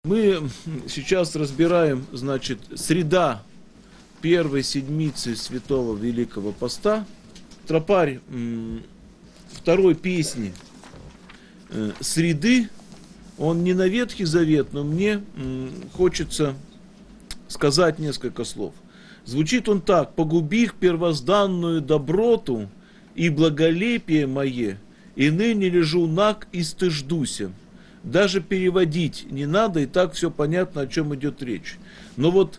Мы сейчас разбираем, значит, среда первой седмицы Святого Великого Поста, тропарь второй песни среды. Он не на Ветхий Завет, но мне хочется сказать несколько слов. Звучит он так: «Погубих первозданную доброту и благолепие мое, и ныне лежу наг и стыждуся». Даже переводить не надо, и так все понятно, о чем идет речь. Но вот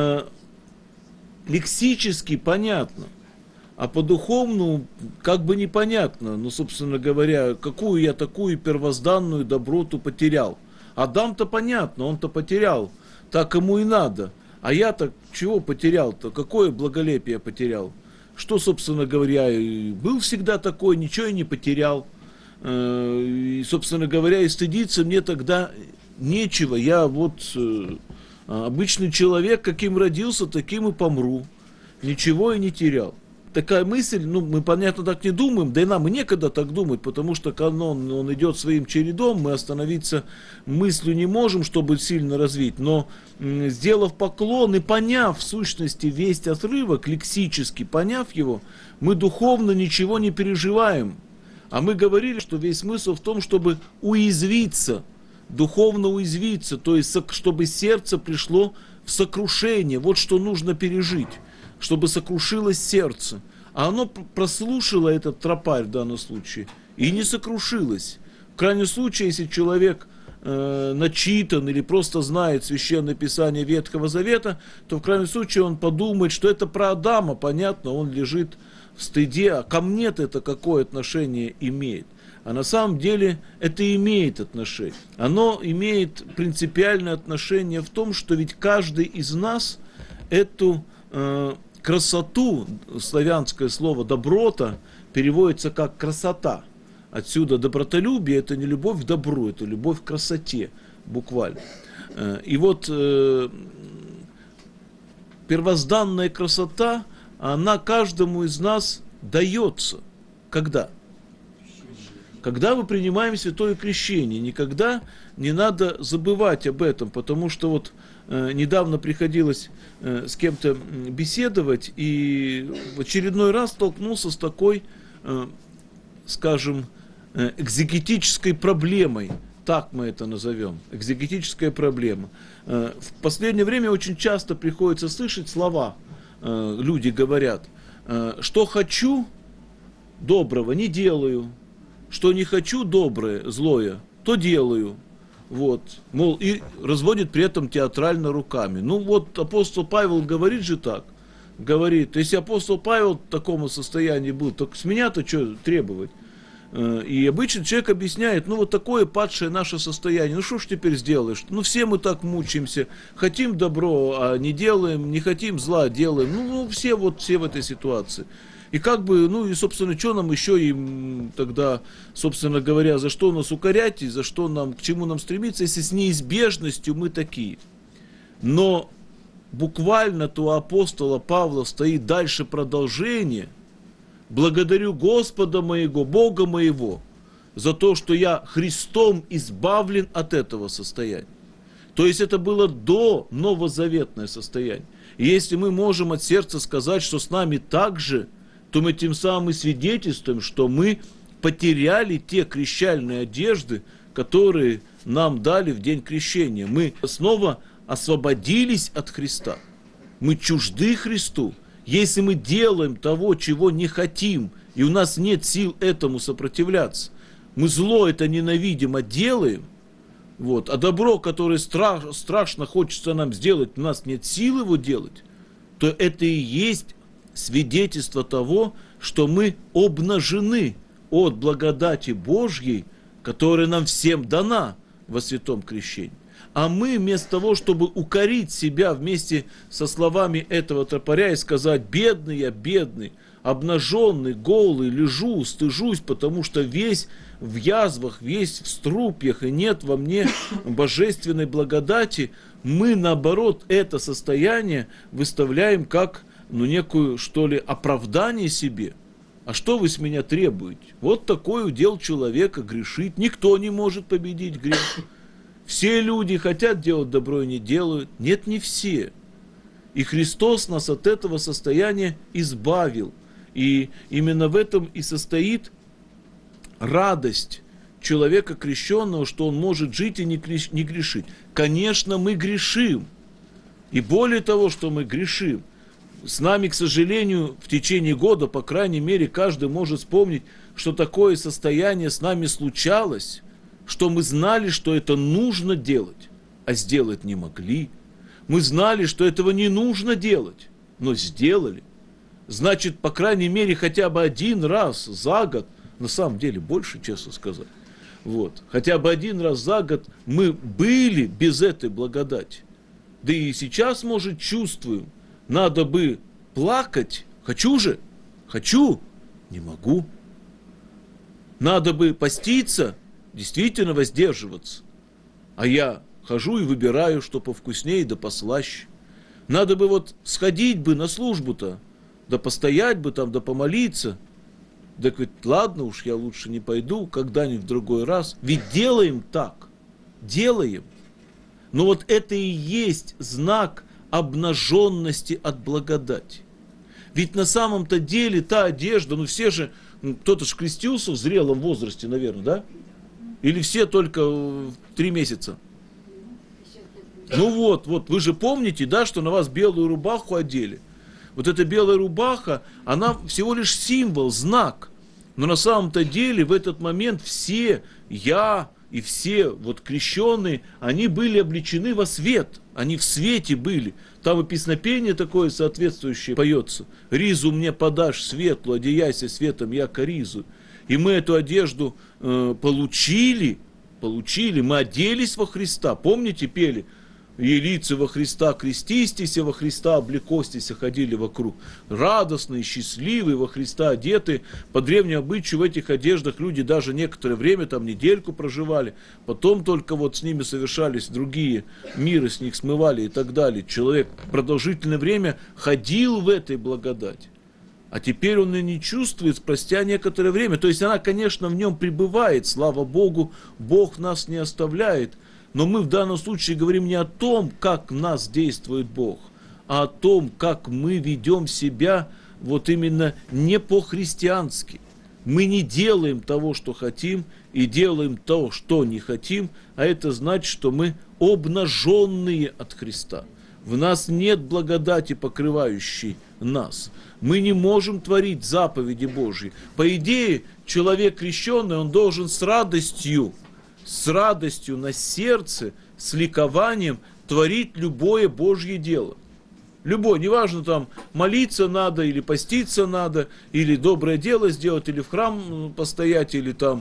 лексически понятно, а по-духовному как бы непонятно. Ну, собственно говоря, какую я такую первозданную доброту потерял. Адам-то понятно, он-то потерял, так ему и надо. А я-то чего потерял-то? Какое благолепие потерял? Что, собственно говоря, был всегда такой, ничего и не потерял. И, собственно говоря, и стыдиться мне тогда нечего. Я вот обычный человек, каким родился, таким и помру. Ничего и не терял. Такая мысль, ну, мы, понятно, так не думаем, да и нам и некогда так думать, потому что канон, он идет своим чередом, мы остановиться мыслью не можем, чтобы сильно развить, но сделав поклон и поняв в сущности весь отрывок, лексически поняв его, мы духовно ничего не переживаем. А мы говорили, что весь смысл в том, чтобы уязвиться, духовно уязвиться, то есть чтобы сердце пришло в сокрушение. Вот что нужно пережить, чтобы сокрушилось сердце. А оно прослушало этот тропарь в данном случае и не сокрушилось. В крайнем случае, если человек начитан или просто знает Священное Писание Ветхого Завета, то в крайнем случае он подумает, что это про Адама, понятно, он лежит в стыде, а ко мне-то это какое отношение имеет? А на самом деле это имеет отношение. Оно имеет принципиальное отношение в том, что ведь каждый из нас эту красоту, славянское слово доброта переводится как красота. Отсюда добротолюбие — это не любовь к добру, это любовь к красоте, буквально. И вот первозданная красота, она каждому из нас дается. Когда? Когда мы принимаем святое крещение. Никогда не надо забывать об этом, потому что вот недавно приходилось с кем-то беседовать, и в очередной раз столкнулся с такой, скажем, экзегетической проблемой. Так мы это назовем. Экзегетическая проблема. В последнее время очень часто приходится слышать слова. Люди говорят: что хочу доброго, не делаю, что не хочу доброе, злое, то делаю. Вот. Мол, и разводит при этом театрально руками. Ну вот апостол Павел говорит же так. Говорит: если апостол Павел в таком состоянии был, то с меня-то что требовать? И обычно человек объясняет: ну вот такое падшее наше состояние, ну что ж теперь сделаешь? Ну все мы так мучаемся, хотим добро, а не делаем, не хотим зла, делаем. Ну все в этой ситуации. И как бы, ну и собственно, что нам еще им тогда, собственно говоря, за что нас укорять и за что нам, к чему нам стремиться, если с неизбежностью мы такие. Но буквально-то у апостола Павла стоит дальше продолжение: благодарю Господа моего, Бога моего, за то, что я Христом избавлен от этого состояния. То есть это было до новозаветное состояние. И если мы можем от сердца сказать, что с нами так же, то мы тем самым и свидетельствуем, что мы потеряли те крещальные одежды, которые нам дали в день крещения. Мы снова освободились от Христа. Мы чужды Христу. Если мы делаем того, чего не хотим, и у нас нет сил этому сопротивляться, мы зло это ненавидим, а делаем, вот, а добро, которое страшно хочется нам сделать, у нас нет сил его делать, то это и есть свидетельство того, что мы обнажены от благодати Божьей, которая нам всем дана во святом крещении. А мы вместо того, чтобы укорить себя вместе со словами этого тропаря и сказать: бедный я, бедный, обнаженный, голый, лежу, стыжусь, потому что весь в язвах, весь в струпьях, и нет во мне божественной благодати, мы, наоборот, это состояние выставляем как, ну, некую, что ли, оправдание себе. А что вы с меня требуете? Вот такой удел человека — грешить. Никто не может победить грех. Все люди хотят делать добро и не делают. Нет, не все. И Христос нас от этого состояния избавил. И именно в этом и состоит радость человека крещенного, что он может жить и не грешить. Конечно, мы грешим. И более того, что мы грешим, с нами, к сожалению, в течение года, по крайней мере, каждый может вспомнить, что такое состояние с нами случалось, что мы знали, что это нужно делать, а сделать не могли. Мы знали, что этого не нужно делать, но сделали. Значит, по крайней мере, хотя бы один раз за год, на самом деле больше, честно сказать, вот, хотя бы один раз за год мы были без этой благодати. Да и сейчас, может, чувствуем, надо бы плакать, хочу же, хочу, не могу. Надо бы поститься, действительно воздерживаться. А я хожу и выбираю, что повкуснее да послаще. Надо бы вот сходить бы на службу-то, да постоять бы там, да помолиться. Да говорит, ладно уж, я лучше не пойду, когда-нибудь в другой раз. Ведь делаем так, делаем. Но вот это и есть знак обнаженности от благодати. Ведь на самом-то деле та одежда, ну все же, кто-то же крестился в зрелом возрасте, наверное, да? Или все только в 3 месяца? Ну вот, вы же помните, да, что на вас белую рубаху одели. Вот эта белая рубаха, она всего лишь символ, знак. Но на самом-то деле в этот момент все, я и все вот крещенные, они были облечены во свет. Они в свете были. Там и песнопение такое соответствующее поется. «Ризу мне подашь светлую, одеяйся светом, яко ризу». И мы эту одежду получили, мы оделись во Христа. Помните, пели? «Елицы во Христа крестистися, во Христа облекостися», ходили вокруг. Радостные, счастливые, во Христа одеты. По древнему обычаю в этих одеждах люди даже некоторое время, там недельку проживали. Потом только вот с ними совершались другие миры, с них смывали и так далее. Человек продолжительное время ходил в этой благодати. А теперь он и не чувствует спустя некоторое время. То есть она, конечно, в нем пребывает, слава Богу, Бог нас не оставляет. Но мы в данном случае говорим не о том, как нас действует Бог, а о том, как мы ведем себя вот именно не по-христиански. Мы не делаем того, что хотим, и делаем то, что не хотим, а это значит, что мы обнаженные от Христа. В нас нет благодати, покрывающей нас. Мы не можем творить заповеди Божьи. По идее, человек крещенный, он должен с радостью на сердце, с ликованием творить любое Божье дело. Любое, неважно, там молиться надо, или поститься надо, или доброе дело сделать, или в храм постоять, или там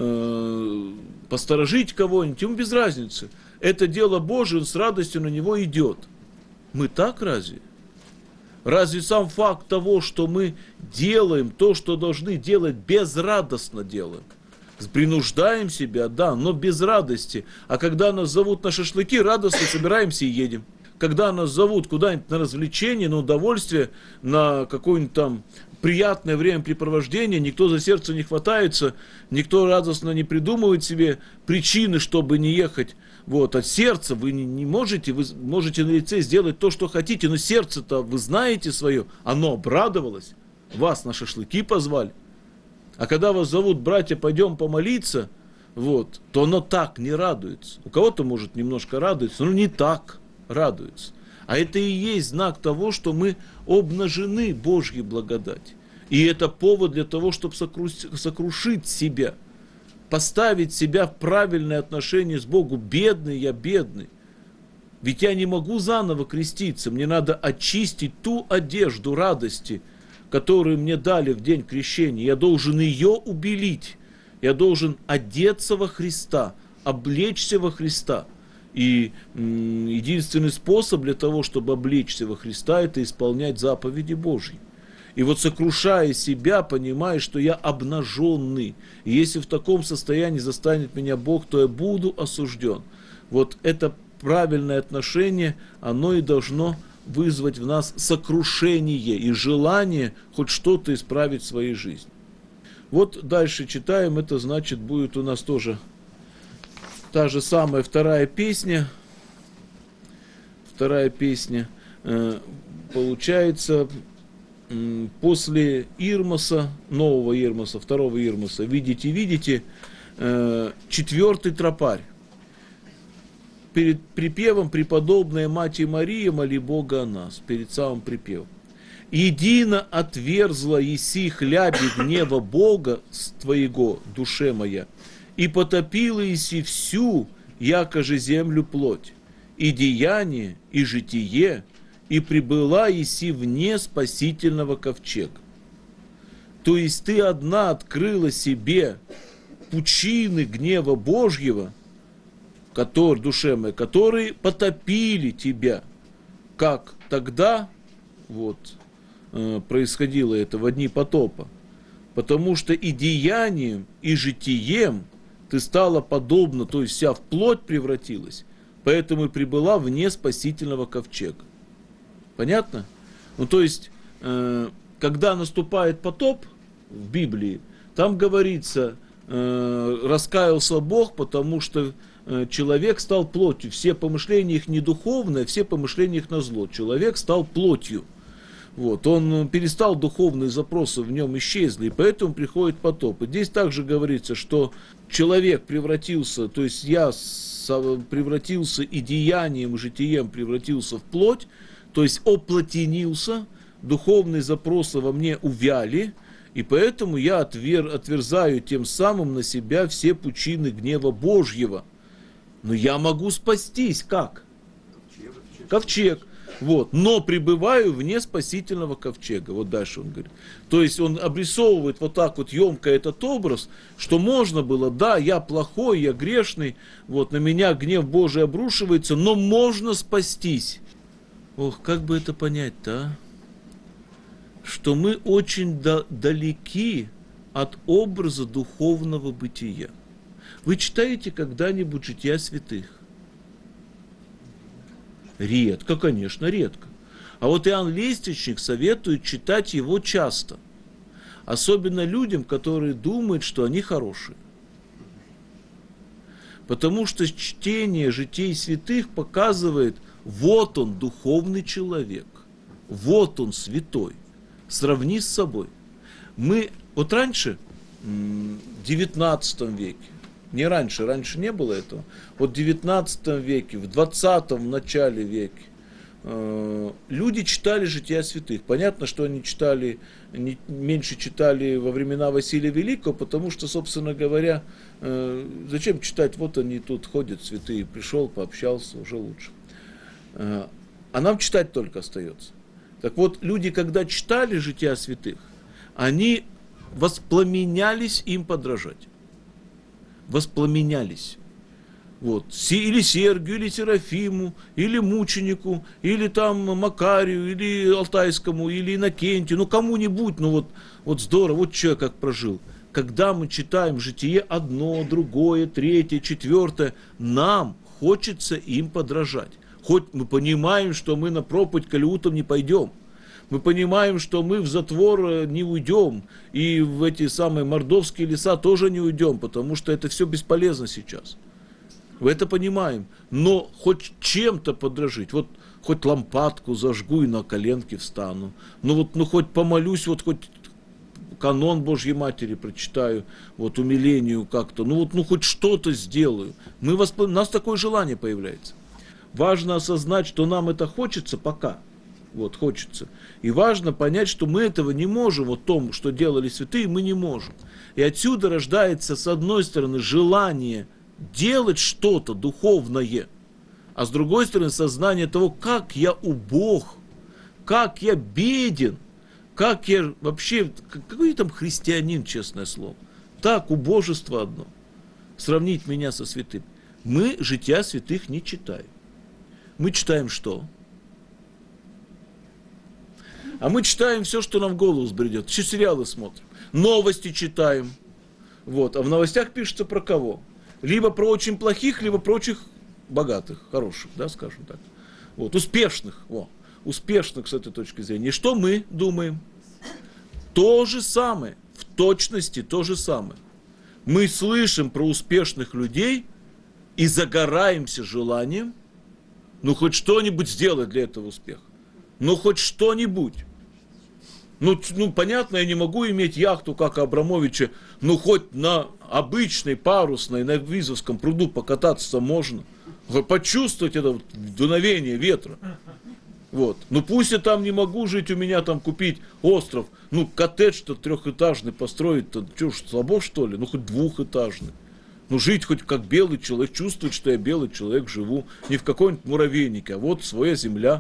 посторожить кого-нибудь, ему без разницы. Это дело Божие, он с радостью на него идет. Мы так разве? Разве сам факт того, что мы делаем то, что должны делать, безрадостно делаем? Принуждаем себя, да, но без радости. А когда нас зовут на шашлыки, радостно собираемся и едем. Когда нас зовут куда-нибудь на развлечение, на удовольствие, на какое-нибудь там приятное времяпрепровождение, никто за сердце не хватается, никто радостно не придумывает себе причины, чтобы не ехать. Вот, от сердца вы не можете, вы можете на лице сделать то, что хотите, но сердце-то вы знаете свое, оно обрадовалось, вас на шашлыки позвали. А когда вас зовут, братья, пойдем помолиться, вот, то оно так не радуется. У кого-то, может, немножко радуется, но не так радуется. А это и есть знак того, что мы обнажены Божьей благодати. И это повод для того, чтобы сокрушить себя, поставить себя в правильное отношение с Богом. Бедный я, бедный. Ведь я не могу заново креститься, мне надо очистить ту одежду радости, которую мне дали в день крещения. Я должен ее убелить. Я должен одеться во Христа, облечься во Христа. И единственный способ для того, чтобы облечься во Христа, это исполнять заповеди Божьи. И вот сокрушая себя, понимая, что я обнаженный. И если в таком состоянии застанет меня Бог, то я буду осужден. Вот это правильное отношение, оно и должно вызвать в нас сокрушение и желание хоть что-то исправить в своей жизни. Вот дальше читаем, это значит будет у нас тоже та же самая вторая песня. Вторая песня. Получается, после Ирмоса, нового Ирмоса, второго Ирмоса, видите, видите, четвертый тропарь. Перед припевом «Преподобная Мать Мария, моли Бога о нас», перед самым припевом. «Едино отверзла еси хляби гнева Бога твоего, душе моя, и потопила еси всю, якоже землю плоть, и деяние, и житие, и прибыла еси вне спасительного ковчега». То есть ты одна открыла себе пучины гнева Божьего, душе моей, которые потопили тебя, как тогда происходило это в дни потопа. Потому что и деянием, и житием ты стала подобна, то есть вся в плоть превратилась, поэтому и прибыла вне спасительного ковчега. Понятно? Ну, то есть, когда наступает потоп в Библии, там говорится, раскаялся Бог, потому что человек стал плотью. Все помышления их не духовные, все помышления их на зло. Человек стал плотью. Он перестал, духовные запросы в нем исчезли, и поэтому приходит потоп. И здесь также говорится, что человек превратился, то есть я превратился и деянием, и житием превратился в плоть, то есть оплотенился, духовные запросы во мне увяли, и поэтому я отверзаю тем самым на себя все пучины гнева Божьего. Но я могу спастись. Как? Ковчег. Но пребываю вне спасительного ковчега. Дальше он говорит. То есть он обрисовывает так емко этот образ, что можно было, да, я плохой, я грешный, на меня гнев Божий обрушивается, но можно спастись. Как бы это понять-то, а? Что мы очень далеки от образа духовного бытия. Вы читаете когда-нибудь «Жития святых»? Редко, конечно, редко. А Иоанн Лестничник советует читать его часто. Особенно людям, которые думают, что они хорошие. Потому что чтение «Житий святых» показывает, он, духовный человек, он, святой. Сравни с собой. Мы, раньше, в 19 веке, не раньше не было этого, в 19 веке, в 20 начале веке, люди читали «Жития святых». Понятно, что они меньше читали во времена Василия Великого, потому что, собственно говоря, зачем читать, они тут ходят, святые, пришел, пообщался, уже лучше. А нам читать только остается. Так люди, когда читали «Жития святых», они воспламенялись им подражать. Воспламенялись. Или Сергию, или Серафиму, или мученику, или Макарию, или Алтайскому, или Иннокентию, кому-нибудь, здорово, человек как прожил. Когда мы читаем «Житие» одно, другое, третье, четвертое, нам хочется им подражать. Хоть мы понимаем, что мы на проповедь к алеутам не пойдем. Мы понимаем, что мы в затвор не уйдем. И в эти самые мордовские леса тоже не уйдем, потому что это все бесполезно сейчас. Мы это понимаем. Но хоть чем-то подражить. Хоть лампадку зажгу и на коленки встану. Хоть помолюсь, хоть канон Божьей Матери прочитаю, умилению как-то. Хоть что-то сделаю. У нас такое желание появляется. Важно осознать, что нам это хочется пока. Хочется. И важно понять, что мы этого не можем. То, что делали святые, мы не можем. И отсюда рождается, с одной стороны, желание делать что-то духовное, а с другой стороны, сознание того, как я убог, как я беден, как я вообще, какой там христианин, честное слово. Так, убожество одно. Сравнить меня со святым. Мы «Жития святых» не читаем. Мы читаем что? А мы читаем все, что нам в голову взбредет. Еще сериалы смотрим. Новости читаем. А в новостях пишется про кого? Либо про очень плохих, либо про очень богатых, хороших, да, скажем так. Успешных. Успешных с этой точки зрения. И что мы думаем? То же самое. В точности то же самое. Мы слышим про успешных людей, и загораемся желанием, ну хоть что-нибудь сделать для этого успеха. Ну хоть что-нибудь. Ну, понятно, я не могу иметь яхту, как Абрамовича, ну хоть на обычной парусной, на Визовском пруду покататься можно. Вы почувствуете это дуновение ветра. Вот. Ну пусть я там не могу жить, у меня там купить остров, ну коттедж-то трехэтажный построить-то, что ж, слабо что ли, ну хоть двухэтажный. Ну жить хоть как белый человек, чувствовать, что я белый человек, живу не в каком-нибудь муравейнике, а вот своя земля,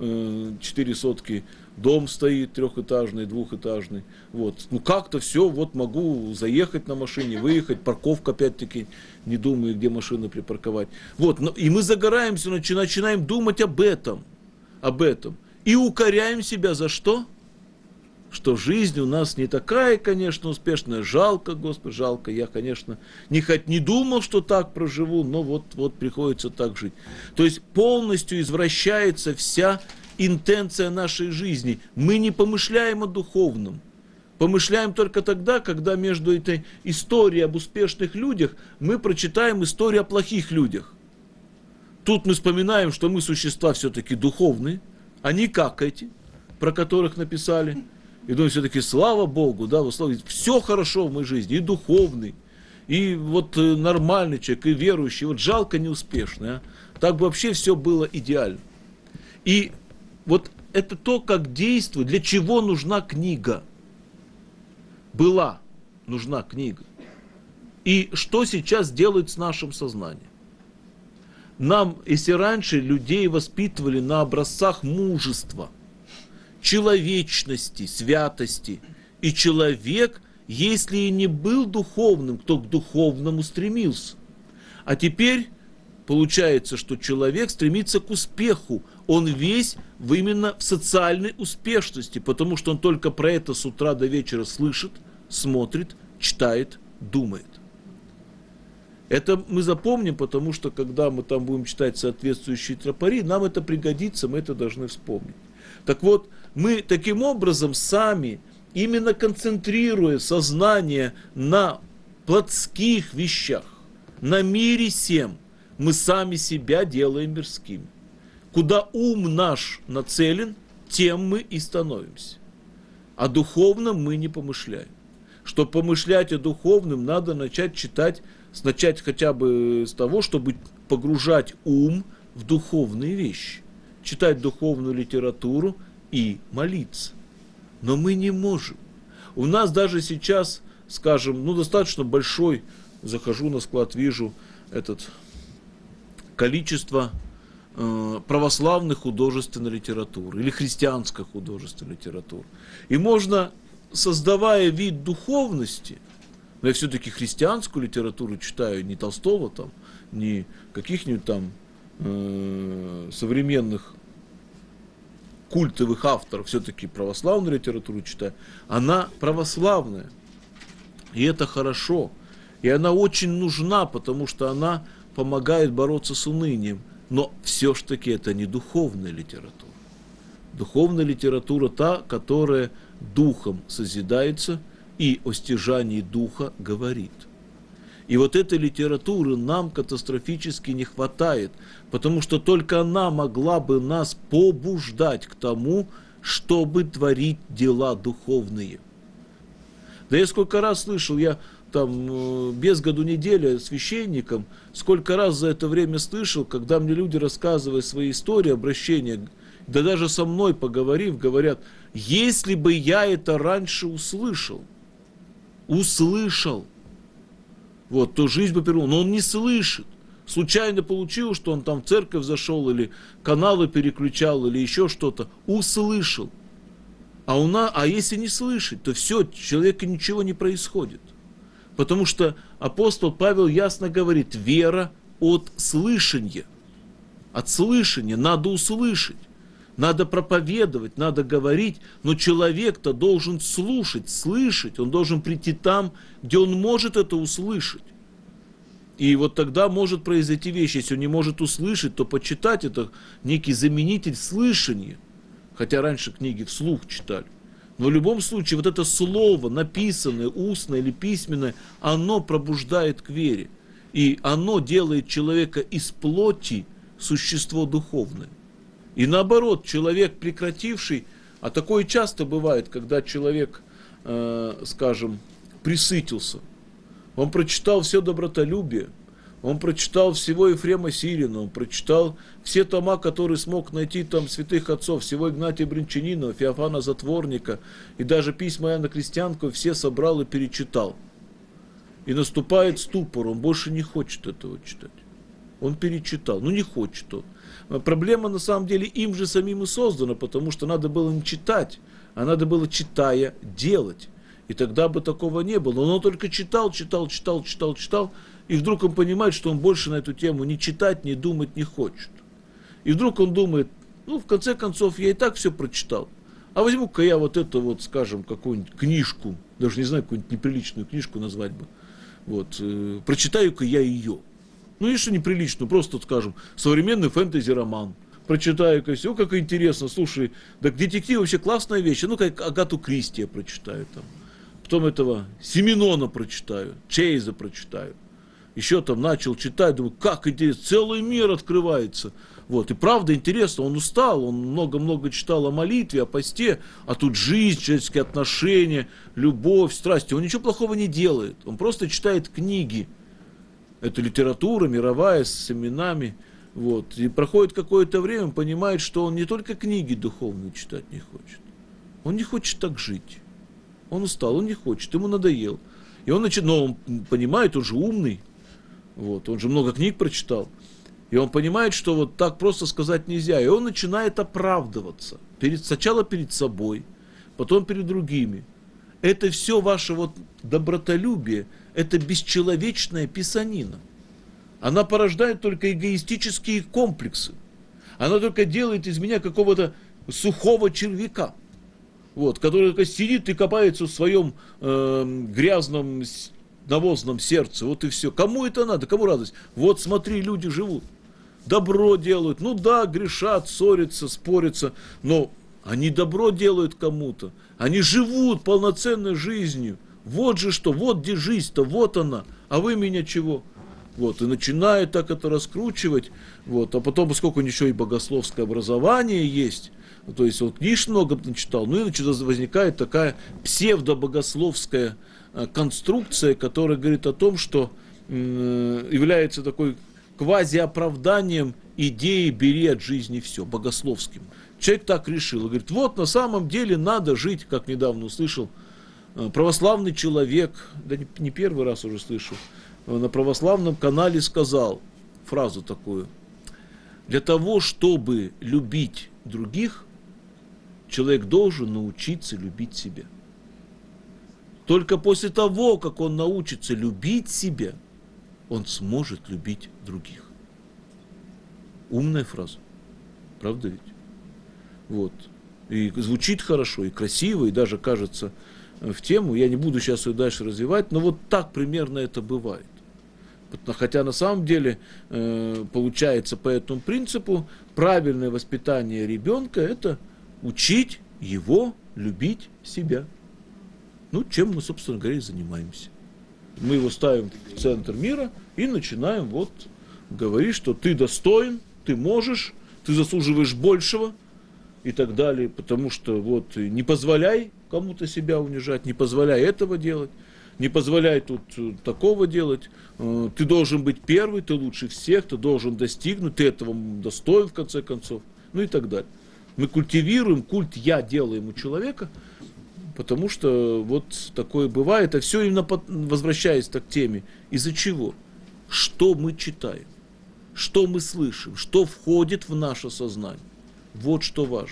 4 сотки, дом стоит трехэтажный, двухэтажный. Вот. Ну как-то все, вот могу заехать на машине, выехать, парковка опять-таки, не думаю, где машину припарковать. Вот. И мы загораемся, начинаем думать об этом. И укоряем себя за что? Что жизнь у нас не такая, конечно, успешная. Жалко, Господи, жалко. Я, конечно, не думал, что так проживу, но вот приходится так жить. То есть полностью извращается вся интенция нашей жизни. Мы не помышляем о духовном. Помышляем только тогда, когда между этой историей об успешных людях мы прочитаем историю о плохих людях. Тут мы вспоминаем, что мы существа все-таки духовные, а не как эти, про которых написали. И думаю, все-таки слава Богу, да, все хорошо в моей жизни, и духовный, и вот нормальный человек, и верующий, вот жалко неуспешный, а? Так бы вообще все было идеально. И вот это то, как действует, для чего нужна книга. Была нужна книга. И что сейчас делает с нашим сознанием? Нам, если раньше людей воспитывали на образцах мужества, человечности, святости. И человек, если и не был духовным, то к духовному стремился. А теперь получается, что человек стремится к успеху. Он весь именно в социальной успешности, потому что он только про это с утра до вечера слышит, смотрит, читает, думает. Это мы запомним, потому что когда мы там будем читать соответствующие тропари, нам это пригодится, мы это должны вспомнить. Так вот, мы таким образом сами, именно концентрируя сознание на плотских вещах, на мире сем, мы сами себя делаем мирскими. Куда ум наш нацелен, тем мы и становимся. О духовном мы не помышляем. Чтобы помышлять о духовном, надо начать хотя бы с того, чтобы погружать ум в духовные вещи. Читать духовную литературу и молиться. Но мы не можем. У нас даже сейчас, скажем, достаточно большой, захожу на склад, вижу количество православной художественной литературы или христианской художественной литературы. И можно, создавая вид духовности, но я все-таки христианскую литературу читаю, не Толстого там, не каких-нибудь там современных культовых авторов, все-таки православную литературу читаю, она православная. И это хорошо. И она очень нужна, потому что она помогает бороться с унынием. Но все-таки это не духовная литература. Духовная литература та, которая духом созидается и о стяжании духа говорит. И вот этой литературы нам катастрофически не хватает, потому что только она могла бы нас побуждать к тому, чтобы творить дела духовные. Да я сколько раз слышал, я там без году неделя священником, сколько раз за это время слышал, когда мне люди, рассказывая свои истории, обращения, да даже со мной поговорив, говорят, если бы я это раньше услышал, вот, то жизнь бы перевернулась. Но он не слышит. Случайно получилось, что он там в церковь зашел, или каналы переключал, или еще что-то. Услышал. А если не слышать, то все, человеку ничего не происходит. Потому что апостол Павел ясно говорит, вера от слышания. От слышания надо услышать. Надо проповедовать, надо говорить, но человек-то должен слушать, слышать, он должен прийти там, где он может это услышать. И вот тогда может произойти вещь, если он не может услышать, то почитать это некий заменитель слышания, хотя раньше книги вслух читали. Но в любом случае вот это слово, написанное, устное или письменное, оно пробуждает к вере. И оно делает человека из плоти существо духовное. И наоборот, человек, прекративший, а такое часто бывает, когда человек, скажем, присытился, он прочитал все добротолюбие, он прочитал всего Ефрема Сирина, он прочитал все тома, которые смог найти там святых отцов, всего Игнатия Брянчанинова, Феофана Затворника, и даже письма Иоанна Крестьянского все собрал и перечитал. И наступает ступор, он больше не хочет этого читать. Он перечитал, не хочет он. Проблема на самом деле им же самим и создана, потому что надо было не читать, а надо было, читая, делать. И тогда бы такого не было. Но он только читал, и вдруг он понимает, что он больше на эту тему ни читать, ни думать не хочет. И вдруг он думает, в конце концов, я и так все прочитал. А возьму-ка я вот эту вот, скажем, какую-нибудь книжку, даже не знаю, какую-нибудь неприличную книжку назвать бы. Прочитаю-ка я ее. И что неприличную, просто, скажем, современный фэнтези-роман. Прочитаю-ка все, как интересно, слушай, так детектив вообще классная вещь. Как Агату Кристи я прочитаю там. Потом этого Сименона прочитаю, Чейза прочитаю. Еще там начал читать, думаю, как интересно, целый мир открывается. И правда интересно, он устал, он много-много читал о молитве, о посте, а тут жизнь, человеческие отношения, любовь, страсти. Он ничего плохого не делает, он просто читает книги. Это литература мировая, с именами. И проходит какое-то время, он понимает, что он не только книги духовные читать не хочет. Он не хочет так жить. Он устал, он не хочет, ему надоел. И он но он понимает, он же умный. Он же много книг прочитал. И он понимает, что так просто сказать нельзя. И он начинает оправдываться. Сначала перед собой, потом перед другими. Это все ваше добротолюбие, это бесчеловечная писанина. Она порождает только эгоистические комплексы. Она только делает из меня какого-то сухого червяка, который только сидит и копается в своем грязном навозном сердце. И все. Кому это надо? Кому радость? Смотри, люди живут. Добро делают. Грешат, ссорятся, спорятся. Но они добро делают кому-то. Они живут полноценной жизнью. Же что, где жизнь-то, она. А вы меня чего? И начинают так это раскручивать. А потом, поскольку еще и богословское образование есть, то есть он книж много начитал, и возникает такая псевдобогословская конструкция, которая говорит о том, что является такой квазиоправданием идеи «бери от жизни все», богословским. Человек так решил, и говорит, на самом деле надо жить, как недавно услышал, православный человек, да не первый раз уже слышу, на православном канале сказал фразу такую: для того, чтобы любить других, человек должен научиться любить себя. Только после того, как он научится любить себя, он сможет любить других. Умная фраза. Правда ведь? И звучит хорошо, и красиво, и даже кажется в тему. Я не буду сейчас ее дальше развивать, но так примерно это бывает. Хотя на самом деле получается по этому принципу правильное воспитание ребенка — это учить его любить себя. Чем мы, собственно говоря, и занимаемся. Мы его ставим в центр мира и начинаем говорить, что ты достоин, ты можешь, ты заслуживаешь большего и так далее. Потому что не позволяй кому-то себя унижать, не позволяй этого делать, не позволяй тут такого делать. Ты должен быть первый, ты лучше всех, ты должен достигнуть, ты этого достоин в конце концов, и так далее. Мы культивируем, культ «я» делаем у человека, потому что такое бывает. А все именно возвращаясь к теме, из-за чего? Что мы читаем, что мы слышим, что входит в наше сознание. Что важно.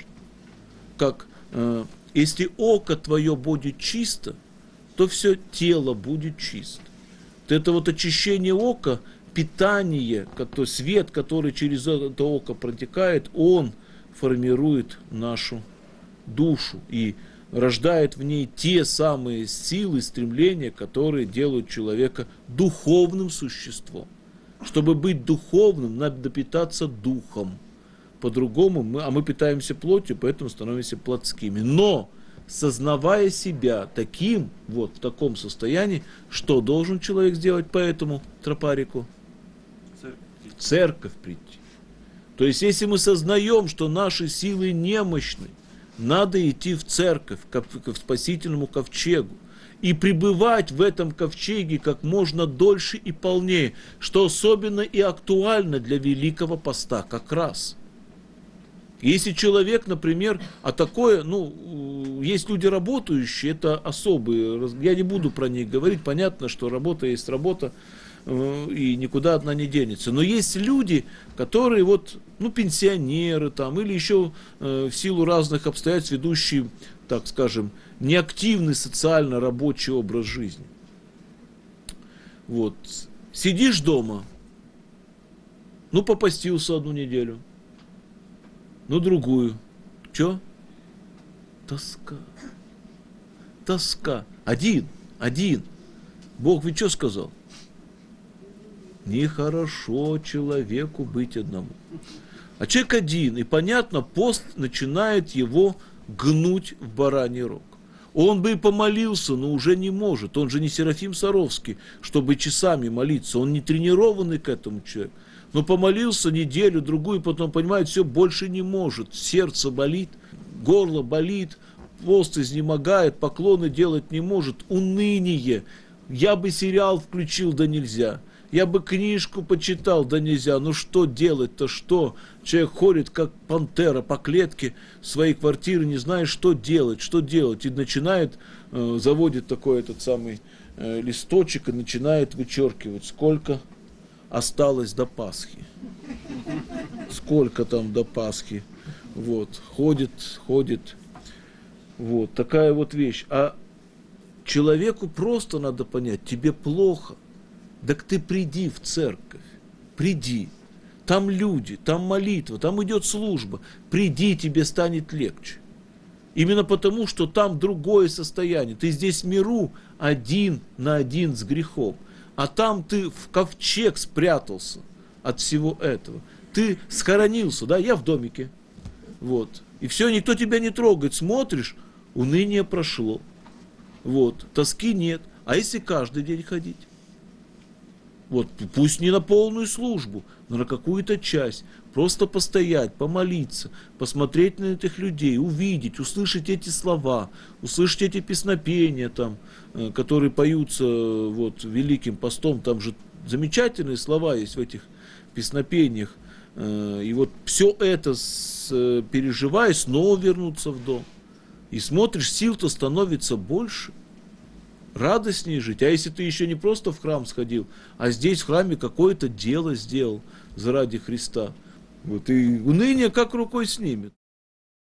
Если око твое будет чисто, то все тело будет чисто. Это очищение ока, питание, свет, который через это око протекает, он формирует нашу душу и рождает в ней те самые силы, стремления, которые делают человека духовным существом. Чтобы быть духовным, надо питаться духом. По-другому мы питаемся плотью, поэтому становимся плотскими. Но сознавая себя таким, вот в таком состоянии, что должен человек сделать по этому тропарику? В церковь прийти. То есть, если мы сознаем, что наши силы немощны, надо идти в церковь, к спасительному ковчегу, и пребывать в этом ковчеге как можно дольше и полнее, что особенно и актуально для Великого Поста как раз. Если человек, например, такое, есть люди работающие, это особые, я не буду про них говорить, понятно, что работа есть работа, и никуда одна не денется. Но есть люди, которые пенсионеры там, или еще в силу разных обстоятельств ведущие, так скажем, неактивный социально-рабочий образ жизни. Вот. Сидишь дома, попостился одну неделю, другую. Че? Тоска. Тоска. Один. Бог ведь что сказал? Нехорошо человеку быть одному. А человек один, и понятно, пост начинает его гнуть в бараний рог. Он бы и помолился, но уже не может. Он же не Серафим Саровский, чтобы часами молиться. Он не тренированный к этому человек. Но помолился неделю, другую, потом понимает, все, больше не может. Сердце болит, горло болит, пост изнемогает, поклоны делать не может. Уныние. Я бы сериал включил, да нельзя. Я бы книжку почитал, да нельзя. Что делать-то, что? Человек ходит, как пантера по клетке своей квартиры, не знает, что делать. И начинает, заводит такой этот самый листочек и начинает вычеркивать, сколько осталось до Пасхи. Сколько там до Пасхи. Ходит. Такая вещь. А человеку просто надо понять, тебе плохо. Так ты приди в церковь, приди, там люди, там молитва, там идет служба, приди, тебе станет легче. Именно потому, что там другое состояние, ты здесь в миру один на один с грехом, а там ты в ковчег спрятался от всего этого, ты схоронился, да, я в домике, и все, никто тебя не трогает, смотришь, уныние прошло, тоски нет, а если каждый день ходить? Пусть не на полную службу, но на какую-то часть. Просто постоять, помолиться, посмотреть на этих людей, увидеть, услышать эти слова, услышать эти песнопения, которые поются Великим Постом. Там же замечательные слова есть в этих песнопениях. И все это переживая, снова вернуться в дом. И смотришь, сил-то становится больше. Радостнее жить. А если ты еще не просто в храм сходил, а здесь в храме какое-то дело сделал заради Христа, и уныние как рукой снимет.